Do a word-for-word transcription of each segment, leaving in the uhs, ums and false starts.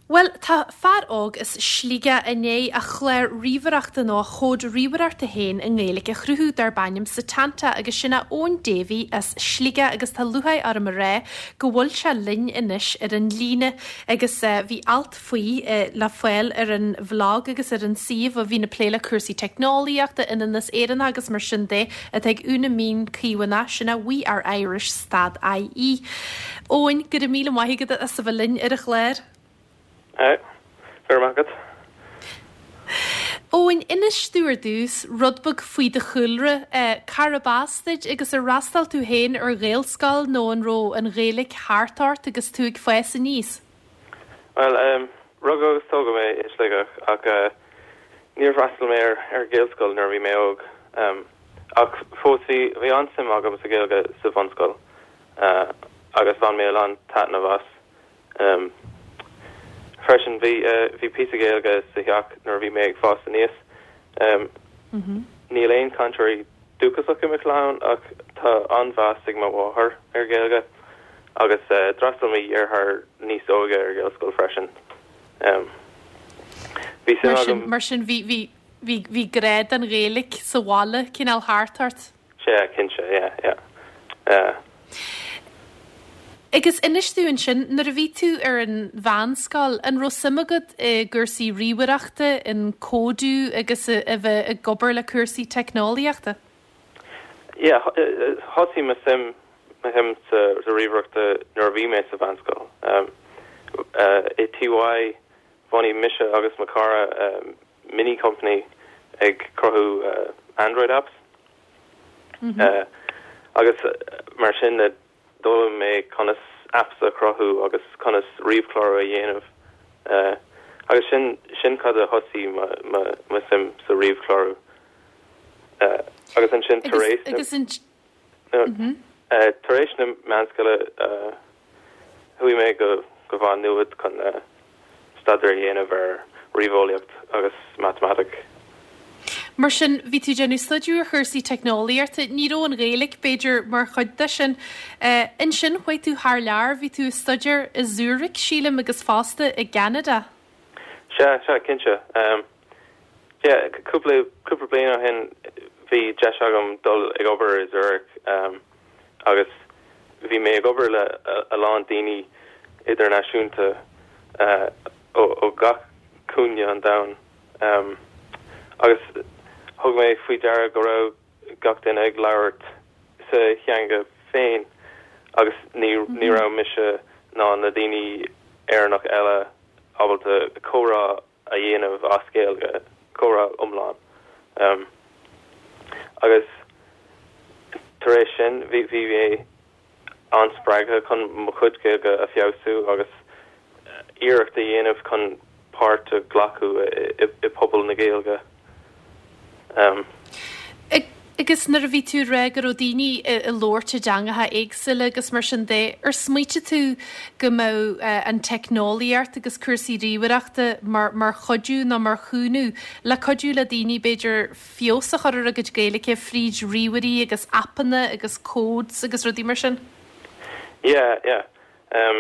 Well, tá fear óg is slíige iné a chléir riomhreaachta ná chód riomhreaachta héin in ngéalacha chrúthú dar bainnim sa tanta agus sinna ón Davy as slíige agus tá luhaid ar am ré go bhfuil se linn inis ar an líne agus bhí alt faoi le foiil ar an bhlog agus ar an siomh a bhí na pléile cuasaí technoliaachta in nas éan agus mar sin dé a ag úna mín cíhainna sinna We Are Irish Stad I E. Óin go a míle maithigad a sa bh linn ar a chléir. Uh, fair market. Óin ina stúr dús rudbog faoi de chuilre uh, carabásteid agus a rastal tú héin ar réalscal nó an ró an réalaigh háartart agus tú ag foies a níos? Well, um, rug agus tóga mé is le ach uh, níor rastal mé ar, ar géalscal nar bhí mé óg. Um, ach fósaí bhí ansim agam sa géalga sa bhanscal uh, agus bhan mé an tatna bhas. Um, Freshen vi uh, vi pizza gaelga sa hiach nor vi meg fast níos. Um, mm-hmm. Níl ein contrary dukas ok McLeod ach tá anvas sigma wahar ar gaelga agus uh, drastal mi ar haar níos óga ar gaelscoil freshen. Um, mar sin vi vi vi vi gred an rélik sa walla cin al hartart. Se kinse ja ja. Uh, Agus inistúin sin nar a bhí tú ar an bhanscal an rosimagad i gursaí riomhreaachta in códú agus a bheith a gobar le cuasaí technoliaachta? Yeah, hosí me sim me him sa riomhreaachta nar bhí mé sa bhanscal. Um, uh, I T Y bhainní mise agus macara um, mini company ag crothú uh, Android apps. Mm-hmm. uh, agus uh, mar sin na dóla mé conas apps a crothú agus conas riomhchlár a dhéanamh. Uh, agus sin sin cad a hosí ma, ma, ma sim sa riomhchlárú. Uh, agus an sin taréis agus an taréis na meanscoile uh, hui mé go go bhain nuad chun uh, stadar a dhéanamh ar riomholaíocht agus mathematic. Mar sin ví tú genú studiú a chuirsaí technoliaarta níró an réalaigh beidir mar chuide sin uh, in sin chuid tú thar lear ví tú studiar i Zurich sílim agus fásta i Canada. Se se cinse. Um, yeah, cúpla cúpla bliana hen hí deis agam dul ag obair i Zurich um, agus bhí mé ag obair le a lán daoine idirnáisiúnta uh, ó ó gach cúne an domhan. Um, agus thug mé faoi deara go raibh gach duine ag labhairt sa cheanga féin agus ní ní raibh mise ná na daoine éarnach eile ábalta córá a dhéanamh as céalga córá umláin. Um, agus tar éis sin bhí bhí mé anspraigthe chun mo chudcéalga a fiabhsú agus iireachta dhéanamh chun páirt a ghlacu i, i, i pobl na géalga. Um, agus nar a bhí tú régar ó daoine i lóirte deangatha éagsúile agus mar sin dé ar smuoite tú go mó uh, an technoliaart agus cuasaí riomhreaachta mar, mar chodú ná mar chúnú le chodú le daoine beidir fiosach ar agad gaalacha fríd riomhairí agus appanna agus códs agus rudí mar sin? Yeah, yeah. Um,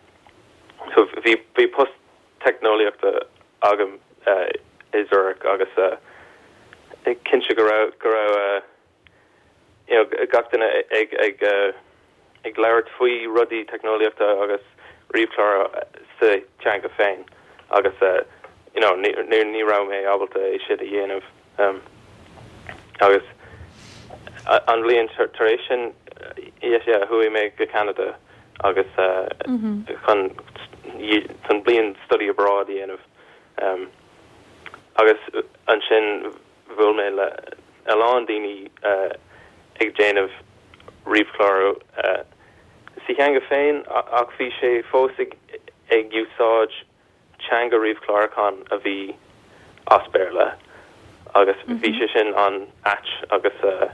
so bhí bhí post technoliaachta agam uh, i Zurich agus uh, kinse go ra go ra uh, you know gachtainna ag ag uh, ag leabhart faoi rudaí technoliaachta agus riomhchlár sa teanga féin agus uh, you know ní ní raibh mé ábalta é siad a dhéanamh um, agus uh, an bblion tar éis sin yes yeah hui mé go Canada agus uh, mm-hmm. chun chun blion study abroad dhéanamh um, agus an sin bhfuil mé le eán daoine uh, ag déanamh riomhchlárú uh, si cheanga féin ach bhí sé fós ag, ag úsáid teanga riomhchlárachán a bhí aspeir le agus mm-hmm. bhí sé sin an atch agus uh,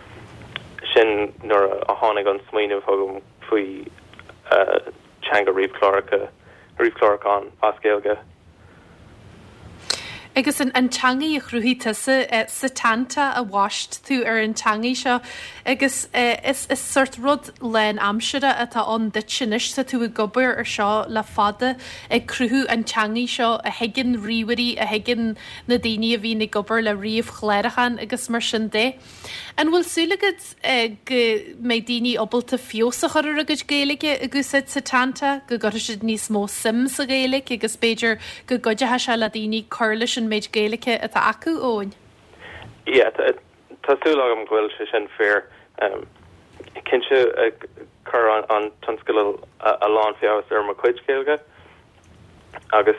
sin nuair a tháinig an smaoinemh thugam faoi uh, teanga riomhchláracha riomhchlárachán as céalga. Agus an antangaí a chruúí tusa satanta a bhaist tú ar an tangaí seo agus is is suirt rud len amsere atá an dit sinis sa tú a gobar ar seo le fada ag cruthú an tangaí seo a higgin riwarí a higgin na daine a bhí na gobar le riomh chléirichan agus mar sin dé. An bhfuil súlagad go mé daine obalta fiosach ar agad géalaige agus satanta go go siad níos mó sims a géalaigh agus beidir go godethe se le daoine chuirlis an méid géalacha atá acu óin. Ie, tásúla am ghfuil se sin fear cinse chur an tanscoil a lán fiabhas ar mar chuid céilge agus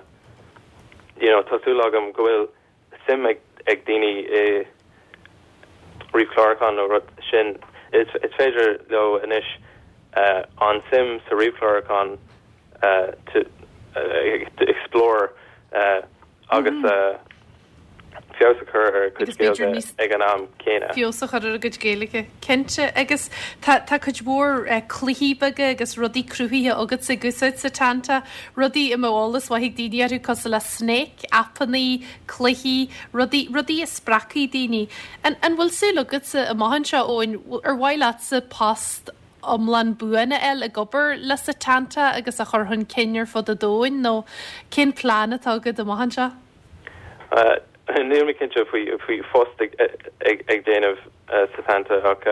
tásúla am ghfuil sim ag daoine riomhchlárachán ó rud sin is féidir le inis an sim sa riomhchlárachán to explore agus fiosach ar chud ag an am céine. Fiosach ar a gud géalacha. Cinte agus tá chud mór cluíbaige agus rudí cruúthaíthe agad sa gusáid satanta, rudí i mhálas waigh daoinearú cos le sneic, apanaí, cluichí, rudí rudí is spracaí daoine. An bhfuil súla agad sa amaihan seo óin ar bhhaile sa post omlan buana el a gobar le satanta agus a chur hunn cinnear fod a dóin nó cin plán atá agad amaihan seo? Níl mi cinnte faoi fóst ag déanamh satanta ach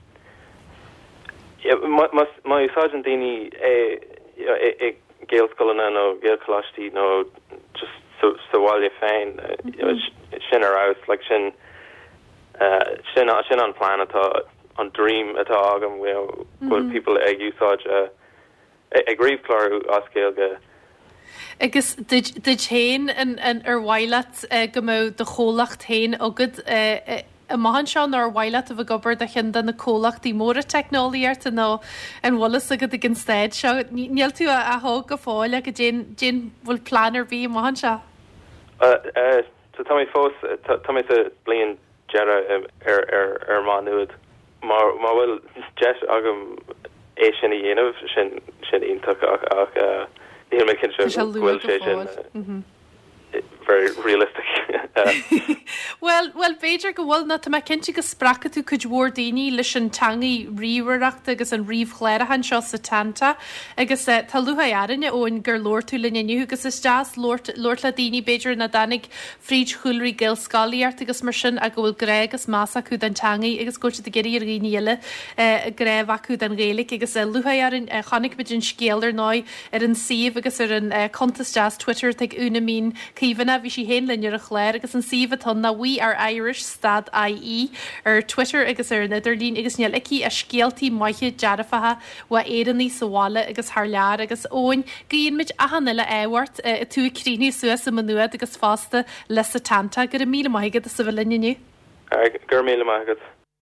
má úsáid an daoine ag géalscoilena nó géalcholáistí nó just sa bháile féin sin ar aus le sin sin sin an plán atá an dream atá agam bhfuil people ag úsáid ag riomhchlárú ascéalge. Agus de chéin an ar bhhaileat go mó de cholacht tain agad a maihan seo ar bhhaileat a bh gobar de chin den na cólachtaí móra technoliaart a nó an bhlas agad a gin steid seo. Níl tú a thug go fáil a go dé bhfuil planar bhí maihan seo? Tá tá fós tá a blion deara ar má nuad. Má bhfuil de agam é sin i dhéanamh sin sin ionach ach níl mé cin bhfuil sé sin very realistic. Well, well Beiidir go bhfuil na tá cinnte go spracha tú chud mhór daoine leis an tangaí riomhreaachta agus an riomhchléireachan seo satanta agus tá luha airine óin gur lóir tú linniu agus is deas lórt le daoine Beiidir na danig fríd chuilrí gil scalaíart agus mar sin a go bhfuil gréig agus másasa chu an tangaí agus go de geirí ar gíile gréibh acu an réalaigh agus luha arin chanig bid an scéalar ná ar an siomh agus ar an contest deas Twitter ag úna mín cíhanna bhí si hen linnear a chléir agus an siomh na We Are Irish stad I E ar Twitter agus ar Nidirlín agus neal ici a scéaltaí maithe dearafatha wa éannaí sa bháile agus th lear agus óin gíonmid a hanile éhhart tú críní suas sa manuad agus fásta le satanta gur a míle maigad a sa bh linniu. Gur míle maigad.